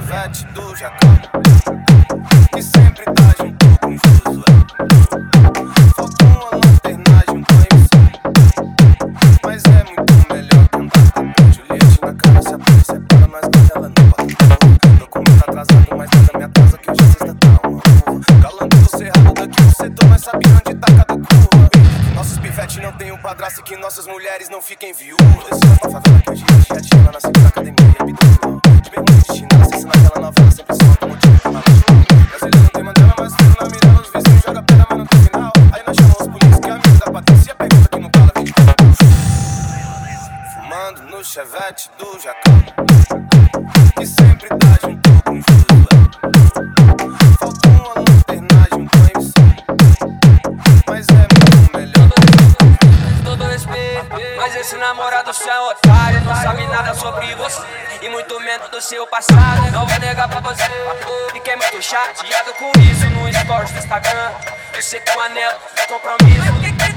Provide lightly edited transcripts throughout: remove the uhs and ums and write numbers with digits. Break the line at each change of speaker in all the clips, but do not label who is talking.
Chevette do Jacó, que sempre tá junto com Josué. Faltou uma lanternagem, um banho, mas é muito melhor que andar com Juliette na cara. Se a polícia para, nós que ela não bate. Documento atrasado, mas nada me atrasa que hoje a sexta tá uma curva. Galante do cerrado daqui do setor, mas sabe onde tá cada curva. Nossos pivetes não tem um padrasto e que nossas mulheres não fiquem viúvas. Descendo pra favela que hoje a tia lá na segunda academia e habitação. De bermuda de chinela, assistindo aquela novela sempre solta, motivo pra maluco. Brasileiro não tem Mandela, mas filho na mirada, os vizinhos joga pedra, mas não tem final. Aí nós chamamos os polícia que é amigo da Patrícia, pergunta que não cala, vem de pedra. Fumando no Chevette do Jacó, que sempre tá junto com Josué. Faltou uma lanternagem, um banho, mas é muito melhor.
Todo respeito, mas esse namorado seu é otário. Não sabe nada sobre você e muito menos do seu passado. Não vai negar pra você. Fiquei muito chateado com isso no stories do Instagram. Você com anel, é compromisso.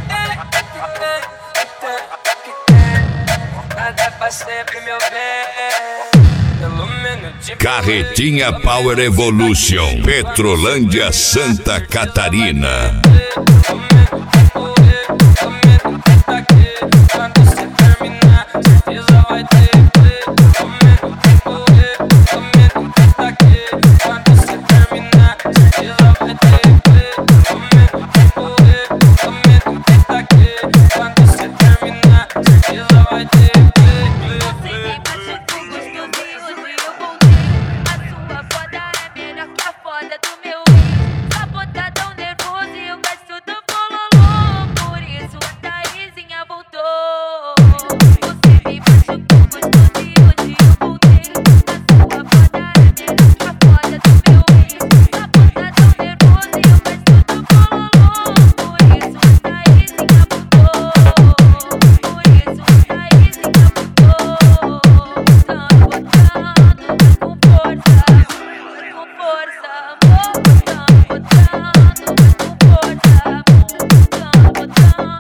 Nada pra sempre, meu bem. Pelo menos de
Carretinha Power Evolution, Petrolândia, Santa Catarina.
Quando você terminar, certeza vai ter play. Quando você terminar, certeza vai ter play. Quando você terminar, certeza vai ter play.
Você me machucou gostosinho e eu voltei. A sua foda é melhor que a foda do meu ex. Sua bota tão nervoso e eu gosto do bololô. Por isso a Thaisinha voltou. Você me machucou gostosinho e eu voltei. A sua foda é melhor que a foda do meu ex. Sua bota tão nervoso e eu gosto do bololô. Por isso a Thaisinha voltou. Por isso a Thaisinha voltou. Botando com força, amor. Botando com força, amor. Botando com força, amor. Botando com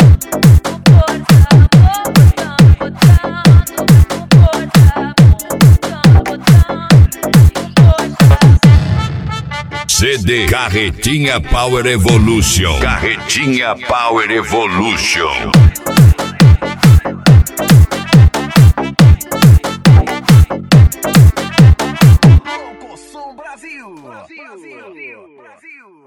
força.
CD Carretinha Power Evolution. Carretinha Power Evolution.